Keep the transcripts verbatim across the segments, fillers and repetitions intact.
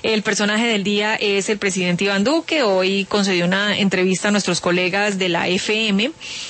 El personaje del día es el presidente Iván Duque. Hoy concedió una entrevista a nuestros colegas de la F M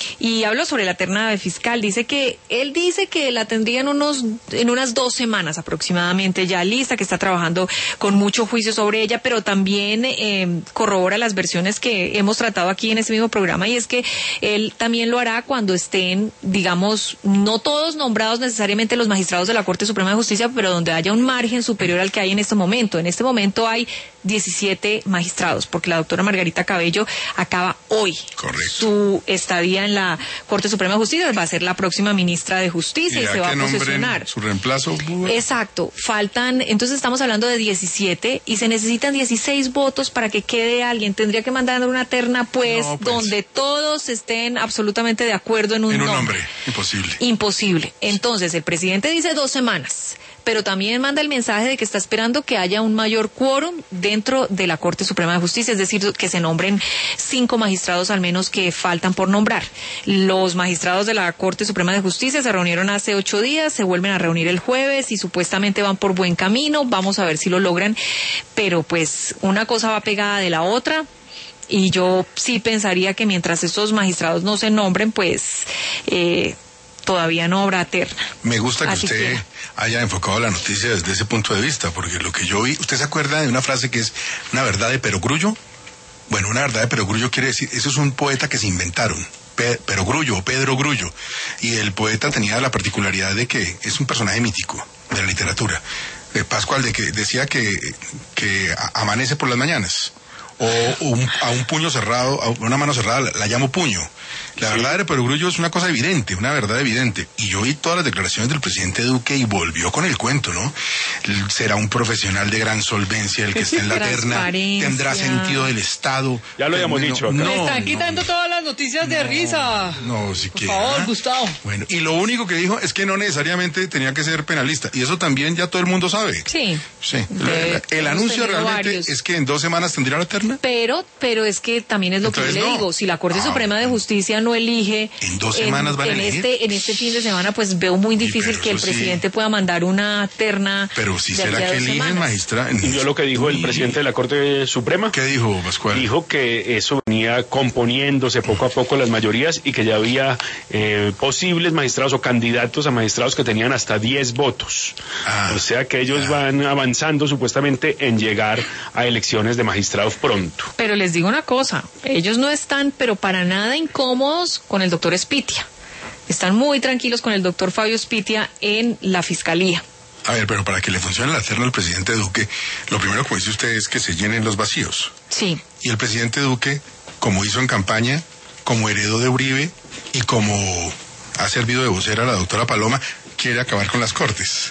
y habló sobre la terna de fiscal. Dice que él dice que la tendría en unos en unas dos semanas aproximadamente ya lista, que está trabajando con mucho juicio sobre ella, pero también eh, corrobora las versiones que hemos tratado aquí en este mismo programa, y es que él también lo hará cuando estén, digamos, no todos nombrados necesariamente los magistrados de la Corte Suprema de Justicia, pero donde haya un margen superior al que hay en este momento. En este momento hay diecisiete magistrados, porque la doctora Margarita Cabello acaba hoy Correcto. su estadía en la Corte Suprema de Justicia, va a ser la próxima ministra de Justicia y, y se va a posesionar. Su reemplazo. Exacto, faltan, entonces estamos hablando de diecisiete y se necesitan dieciséis votos para que quede alguien. Tendría que mandar una terna, pues, no, pues. donde todos estén absolutamente de acuerdo en un, en un nombre. nombre. Imposible. Imposible. Entonces, el presidente dice dos semanas, pero también manda el mensaje de que está esperando que haya un mayor quórum dentro de la Corte Suprema de Justicia, es decir, que se nombren cinco magistrados al menos que faltan por nombrar. Los magistrados de la Corte Suprema de Justicia se reunieron hace ocho días, se vuelven a reunir el jueves y supuestamente van por buen camino. Vamos a ver si lo logran, pero pues una cosa va pegada de la otra. Y yo sí pensaría que mientras estos magistrados no se nombren, pues eh, todavía no habrá terna. Me gusta que Así usted que... haya enfocado la noticia desde ese punto de vista, porque lo que yo vi, ¿usted se acuerda de una frase que es una verdad de perogrullo? Bueno, una verdad de perogrullo quiere decir, eso es un poeta que se inventaron, Pe- Perogrullo o Pedro Grullo, y el poeta tenía la particularidad de que es un personaje mítico de la literatura, de Pascual, de que decía que, que amanece por las mañanas. O un, a un puño cerrado, a una mano cerrada, la, la llamo puño. La sí. verdad de perogrullo es una cosa evidente, una verdad evidente. Y yo vi todas las declaraciones del presidente Duque y volvió con el cuento, ¿no? Será un profesional de gran solvencia el que esté en la terna, tendrá sentido del Estado. Ya lo habíamos bueno, dicho acá. No, Me están no, quitando no, todas las noticias de no, risa. No, siquiera. Por favor, Gustavo. Bueno, y lo único que dijo es que no necesariamente tenía que ser penalista. Y eso también ya todo el mundo sabe. Sí. Sí. De, el, el anuncio realmente varios. es que en dos semanas tendría la terna. Pero, pero es que también es lo Entonces, que yo le no. digo. Si la Corte ah, Suprema de Justicia no elige... En dos semanas en, van a en elegir. Este, en este fin de semana, pues veo muy difícil sí, que el presidente sí. pueda mandar una terna. Pero si será que eligen magistrado. Y yo lo que dijo el presidente de la Corte Suprema. ¿Qué dijo, Pascual? Dijo que eso venía componiéndose poco a poco las mayorías y que ya había eh, posibles magistrados o candidatos a magistrados que tenían hasta diez votos. Ah, o sea que ellos ah. van avanzando supuestamente en llegar a elecciones de magistrados pronto. Pero les digo una cosa, ellos no están, pero para nada incómodos con el doctor Spitia. Están muy tranquilos con el doctor Fabio Spitia en la Fiscalía. A ver, pero para que le funcione la terna al presidente Duque, lo primero que dice usted es que se llenen los vacíos. Sí. Y el presidente Duque, como hizo en campaña, como heredó de Uribe y como ha servido de vocera a la doctora Paloma, quiere acabar con las Cortes.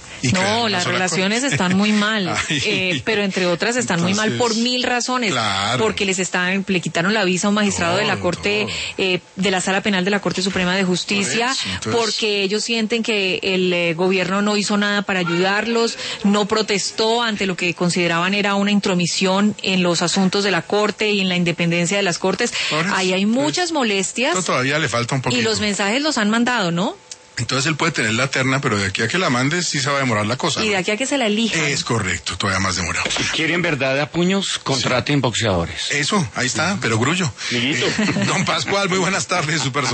No, las relaciones están muy mal, eh, pero entre otras están entonces, muy mal por mil razones, claro. porque les están, le quitaron la visa a un magistrado no, de la Corte, no. eh, de la Sala Penal de la Corte Suprema de Justicia, eso, entonces... porque ellos sienten que el eh, gobierno no hizo nada para ayudarlos, no protestó ante lo que consideraban era una intromisión en los asuntos de la Corte y en la independencia de las Cortes. Ahora, ahí hay muchas molestias. Esto todavía le falta un poquito. Y los mensajes los han mandado, ¿no? Entonces él puede tener la terna, pero de aquí a que la mande sí se va a demorar la cosa. Y de ¿no? aquí a que se la elija. Es correcto, todavía más demorado. Si quieren verdad a puños, contraten sí. boxeadores. Eso, ahí está, pero Grullo. Eh, don Pascual, muy buenas tardes, su persona.